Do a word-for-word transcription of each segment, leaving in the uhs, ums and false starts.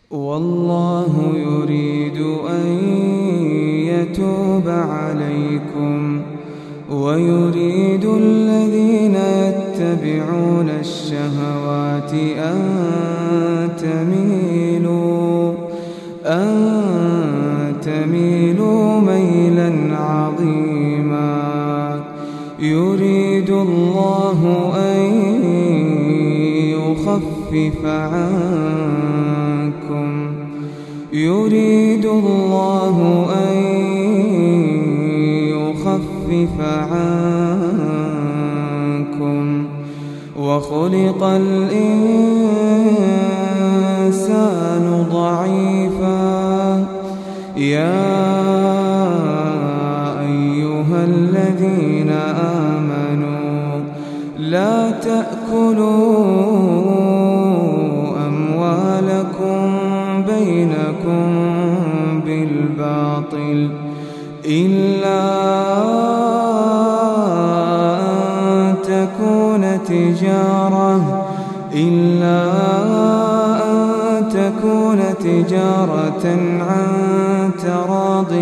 والله يريد أن يتوب عليكم ويريد الذين يتبعون الشهوات أن تميلوا أن تميلوا ميلا عظيما. يريد الله أن يخفف عنكم يريد الله أن يخفف عنكم وخلق الإنسان ضعيفا. يا أيها الذين آمنوا لا تأكلوا أموالكم بينكم بالباطل إلا أن تكون تجارة إلا أن تكون تجارة عن تراض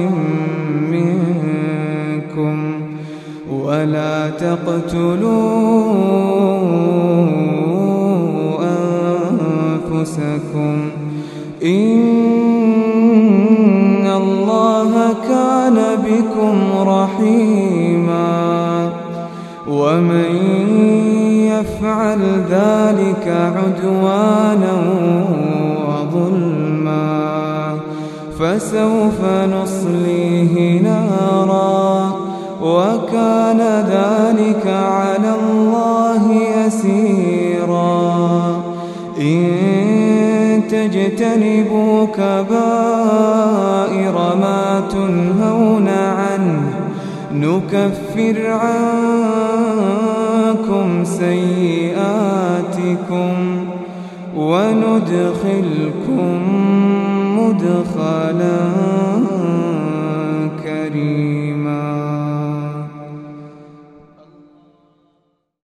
منكم ولا تقتلوا أنفسكم إن الله كان بكم رحيما. ومن يفعل ذلك عدوانا وظلما فسوف نصليه نارا وكان ذلك على الله يسيرا. إن تجتنبوا كبائر ما تنهون عنه نكفر عنكم سيئاتكم وندخلكم مدخلا